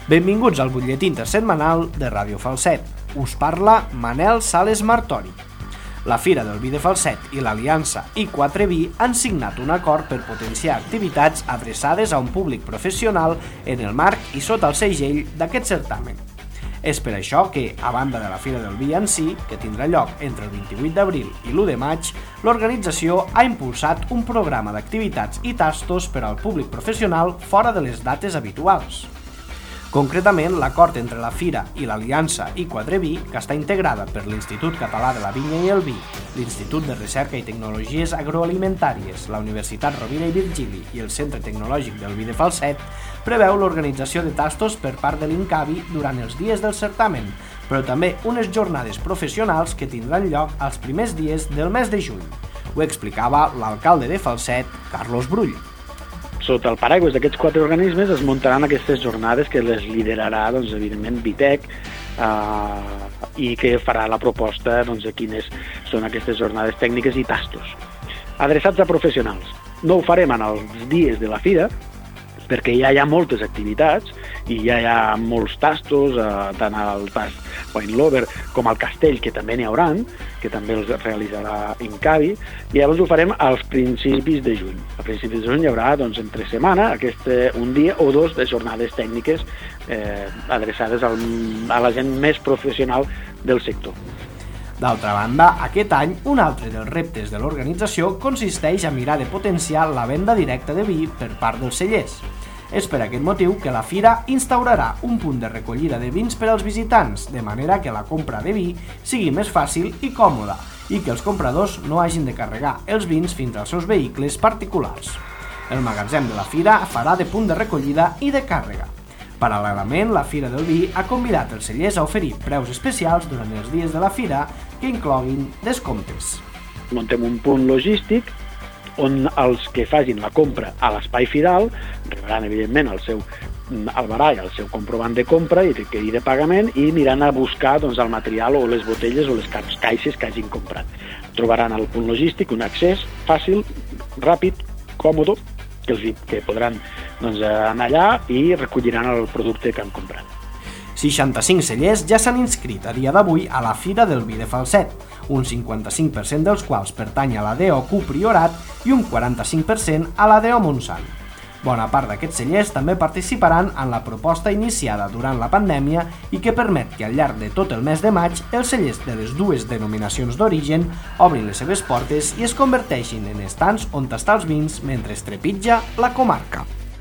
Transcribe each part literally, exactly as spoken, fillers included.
Benvinguts al butlletí intersetmanal de Ràdio Falset. Us parla Manel Sales Martori. La Fira del Vi de Falset i l'Aliança i quatre Vi han signat un acord per potenciar activitats adreçades a un públic professional en el marc i sota el segell d'aquest certamen. És per això que, a banda de la Fira del Vi en si, que tindrà lloc entre el vint-i-vuit d'abril i l'u de maig, l'organització ha impulsat un programa d'activitats i tastos per al públic professional fora de les dates habituals. Concretament, l'acord entre la Fira i l'Aliança i quatre Vi, que està integrada per l'Institut Català de la Vinya i el Vi, l'Institut de Recerca i Tecnologies Agroalimentàries, la Universitat Rovira i Virgili i el Centre Tecnològic del Vi de Falset, preveu l'organització de tastos per part de l'INCAVI durant els dies del certamen, però també unes jornades professionals que tindran lloc els primers dies del mes de juny. Ho explicava l'alcalde de Falset, Carlos Brull. Sota el paraigües d'aquests quatre organismes es muntaran aquestes jornades que les liderarà, doncs, evidentment, Vitec, eh, i que farà la proposta doncs, de quines són aquestes jornades tècniques i tastos. Adreçats a professionals. No ho farem en els dies de la fira, perquè ja hi ha moltes activitats i ja hi ha molts tastos, eh, tant al tast Wine Lover com al castell, que també n'hi hauran, que també els realitzarà INCAVI, i llavors ho farem als principis de juny. A principis de juny hi haurà, doncs, entre setmana, aquest, un dia o dos de jornades tècniques eh, adreçades al, a la gent més professional del sector. D'altra banda, aquest any, un altre dels reptes de l'organització consisteix a mirar de potenciar la venda directa de vi per part dels cellers. És per aquest motiu que la Fira instaurarà un punt de recollida de vins per als visitants, de manera que la compra de vi sigui més fàcil i còmoda i que els compradors no hagin de carregar els vins fins als seus vehicles particulars. El magatzem de la Fira farà de punt de recollida i de càrrega. Paral·lelament, la Fira del Vi ha convidat els cellers a oferir preus especials durant els dies de la Fira que incloguin descomptes. Muntem un punt logístic on els que facin la compra a l'espai firal rebran, evidentment, el seu albarà i el seu comprovant de compra i de, i de pagament i aniran a buscar, doncs, el material o les botelles o les caixes que hagin comprat. Trobaran al punt logístic un accés fàcil, ràpid, còmode, que, els, que podran, doncs, anar allà i recolliran el producte que han comprat. seixanta-cinc cellers ja s'han inscrit a dia d'avui a la Fira del Vi de Falset, un cinquanta-cinc per cent dels quals pertany a la D O Q Priorat i un quaranta-cinc per cent a la D O Montsant. Bona part d'aquests cellers també participaran en la proposta iniciada durant la pandèmia i que permet que al llarg de tot el mes de maig els cellers de les dues denominacions d'origen obrin les seves portes i es converteixin en estants on tastar els vins mentre es trepitja la comarca.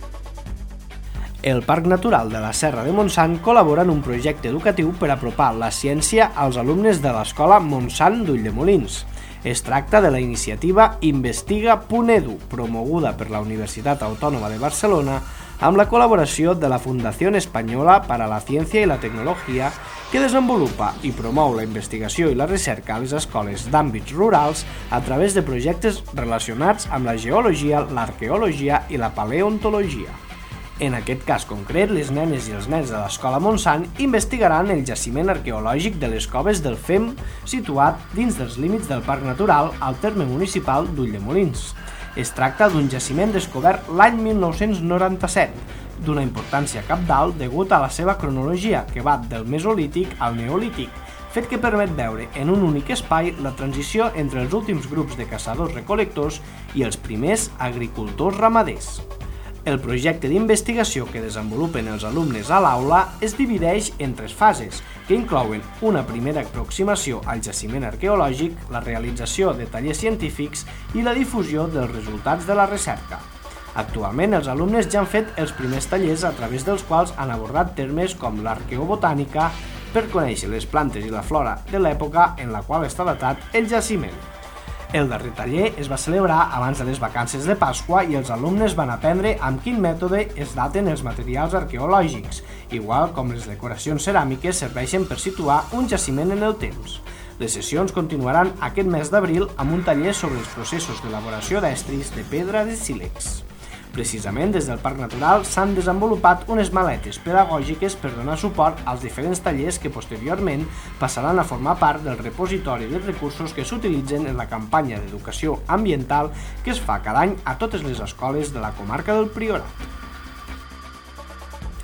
El Parc Natural de la Serra de Montsant col·labora en un projecte educatiu per apropar la ciència als alumnes de l'Escola Montsant d'Ulldemolins. Es tracta de la iniciativa investiga punt edu, promoguda per la Universitat Autònoma de Barcelona amb la col·laboració de la Fundació Espanyola para la Ciencia y la Tecnología, que desenvolupa i promou la investigació i la recerca a les escoles d'àmbits rurals a través de projectes relacionats amb la geologia, l'arqueologia i la paleontologia. En aquest cas concret, les nenes i els nens de l'Escola Montsant investigaran el jaciment arqueològic de les coves del Fem, situat dins dels límits del Parc Natural al terme municipal d'Ulldemolins. Es tracta d'un jaciment descobert l'any mil nou-cents noranta-set, d'una importància cabdal degut a la seva cronologia, que va del Mesolític al Neolític, fet que permet veure en un únic espai la transició entre els últims grups de caçadors-recol·lectors i els primers agricultors-ramaders. El projecte d'investigació que desenvolupen els alumnes a l'aula es divideix en tres fases, que inclouen una primera aproximació al jaciment arqueològic, la realització de tallers científics i la difusió dels resultats de la recerca. Actualment, els alumnes ja han fet els primers tallers a través dels quals han abordat termes com l'arqueobotànica per conèixer les plantes i la flora de l'època en la qual està datat el jaciment. El darrer taller es va celebrar abans de les vacances de Pasqua i els alumnes van aprendre amb quin mètode es daten els materials arqueològics, igual com les decoracions ceràmiques serveixen per situar un jaciment en el temps. Les sessions continuaran aquest mes d'abril amb un taller sobre els processos d'elaboració d'estris de pedra de sílex. Precisament des del Parc Natural s'han desenvolupat unes maletes pedagògiques per donar suport als diferents tallers que posteriorment passaran a formar part del repositori de recursos que s'utilitzen en la campanya d'educació ambiental que es fa cada any a totes les escoles de la comarca del Priorat.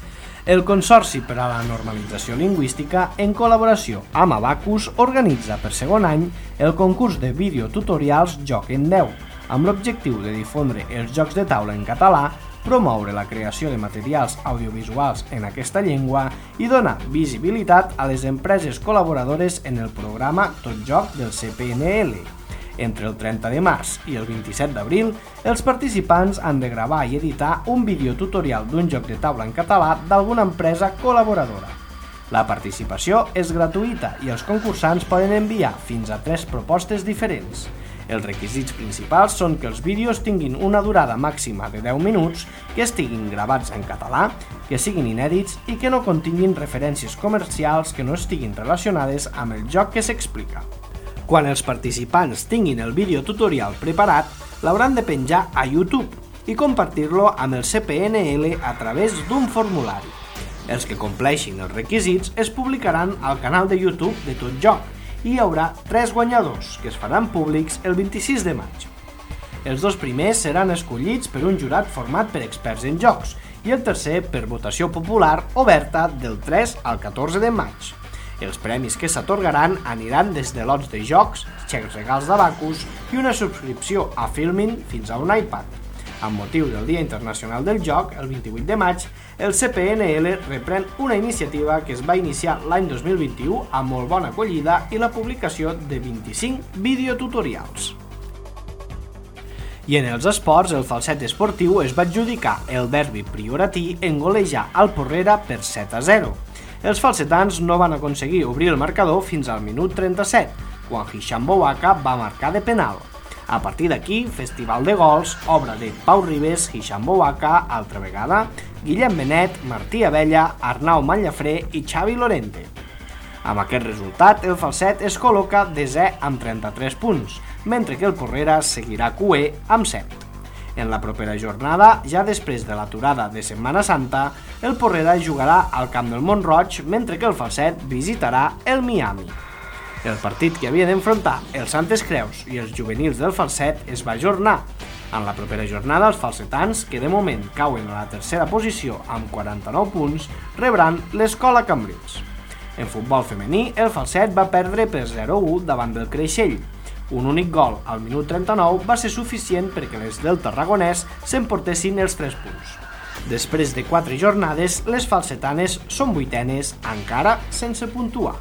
El Consorci per a la Normalització Lingüística, en col·laboració amb Abacus, organitza per segon any el concurs de videotutorials Joc en deu, amb l'objectiu de difondre els jocs de taula en català, promoure la creació de materials audiovisuals en aquesta llengua i donar visibilitat a les empreses col·laboradores en el programa Tot Joc del C P N L. Entre el trenta de març i el vint-i-set d'abril, els participants han de gravar i editar un videotutorial d'un joc de taula en català d'alguna empresa col·laboradora. La participació és gratuïta i els concursants poden enviar fins a tres propostes diferents. Els requisits principals són que els vídeos tinguin una durada màxima de deu minuts, que estiguin gravats en català, que siguin inèdits i que no continguin referències comercials que no estiguin relacionades amb el joc que s'explica. Quan els participants tinguin el videotutorial preparat, l'hauran de penjar a YouTube i compartir-lo amb el C P N L a través d'un formulari. Els que compleixin els requisits es publicaran al canal de YouTube de Tot Joc i hi haurà tres guanyadors, que es faran públics el vint-i-sis de maig. Els dos primers seran escollits per un jurat format per experts en jocs i el tercer per votació popular oberta del tres al catorze de maig. Els premis que s'atorgaran aniran des de lots de jocs, xecs regals d'Abacus i una subscripció a Filmin fins a un iPad. Amb motiu del Dia Internacional del Joc, el vint-i-vuit de maig, el C P N L reprèn una iniciativa que es va iniciar l'any dos mil vint-i-u amb molt bona acollida i la publicació de vint-i-cinc videotutorials. I en els esports, el falset esportiu es va adjudicar el derbi prioratí en golejar al Porrera per set a zero. Els falsetans no van aconseguir obrir el marcador fins al minut trenta-set, quan Hisham Bouaka va marcar de penal. A partir d'aquí, festival de gols, obra de Pau Ribes, Hisham Bouaka, altra vegada, Guillem Benet, Martí Abella, Arnau Mallafré i Xavi Lorente. Amb aquest resultat, el falset es col·loca desè amb trenta-tres punts, mentre que el Porrera seguirà cuer amb set. En la propera jornada, ja després de l'aturada de Setmana Santa, el Porrera jugarà al Camp del Mont-roig, mentre que el falset visitarà el Miami. El partit que havia d'enfrontar els Santes Creus i els juvenils del falset es va ajornar. En la propera jornada, els falsetans, que de moment cauen a la tercera posició amb quaranta-nou punts, rebran l'Escola Cambrils. En futbol femení, el falset va perdre per zero a u davant del Creixell. Un únic gol al minut trenta-nou va ser suficient perquè les del Tarragonès s'emportessin els tres punts. Després de quatre jornades, les falsetanes són vuitenes, encara sense puntuar.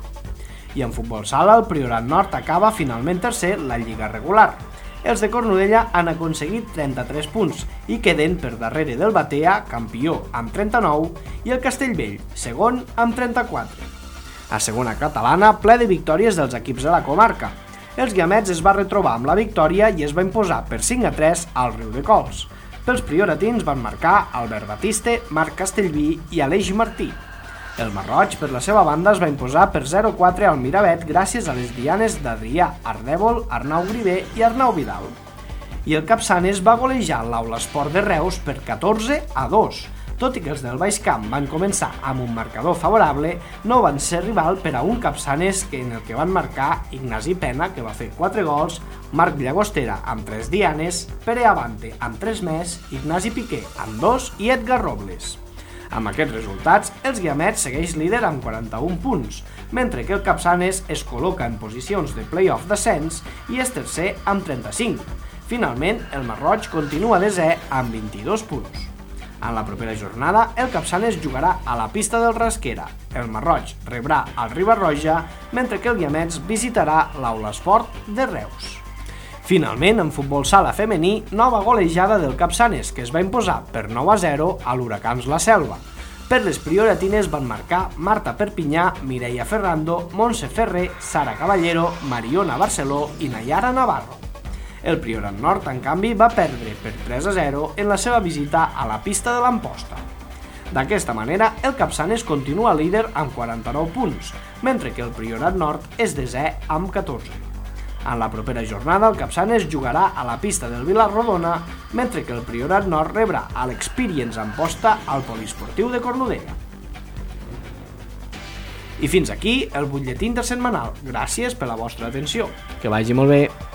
I en futbol sala, el Priorat Nord acaba finalment tercer la lliga regular. Els de Cornudella han aconseguit trenta-tres punts i queden per darrere del Batea, campió, amb trenta-nou, i el Castellvell, segon, amb trenta-quatre. A segona catalana, ple de victòries dels equips de la comarca. Els Guiamets es va retrobar amb la victòria i es va imposar per cinc a tres al Riudecols. Pels prioratins van marcar Albert Batiste, Marc Castellví i Aleix Martí. El Marroig, per la seva banda, es va imposar per zero a quatre al Miravet gràcies a les dianes d'Adrià Ardèvol, Arnau Grivé i Arnau Vidal. I el Capçanes va golejar l'Aula Esport de Reus per catorze a dos. Tot i que els del Baix Camp van començar amb un marcador favorable, no van ser rival per a un Capçanes en el que van marcar Ignasi Pena, que va fer quatre gols, Marc Llagostera amb tres dianes, Pere Avante amb tres més, Ignasi Piqué amb dos i Edgar Robles. Amb aquests resultats, els Guiamets segueix líder amb quaranta-un punts, mentre que el Capçanes es col·loca en posicions de play-off descens i és tercer amb trenta-cinc. Finalment, el Marroig continua desè amb vint-i-dos punts. En la propera jornada, el Capçanes jugarà a la pista del Rasquera, el Marroig rebrà el Riba-roja, mentre que el Guiamets visitarà l'Aula Esport de Reus. Finalment, en futbol sala femení, nova golejada del Capçanes, que es va imposar per nou a zero a l'Huracans La Selva. Per les prioratines van marcar Marta Perpinyà, Mireia Ferrando, Montse Ferrer, Sara Caballero, Mariona Barceló i Nayara Navarro. El Priorat Nord, en canvi, va perdre per tres a zero en la seva visita a la pista de l'Amposta. D'aquesta manera, el Capçanes continua líder amb quaranta-nou punts, mentre que el Priorat Nord és desè amb catorze. En la propera jornada, el Capçanes jugarà a la pista del Vilarrodona, mentre que el Priorat Nord rebrà a l'Experience Amposta al Poliesportiu de Cornudella. I fins aquí el butlletí intersetmanal. Gràcies per la vostra atenció. Que vagi molt bé.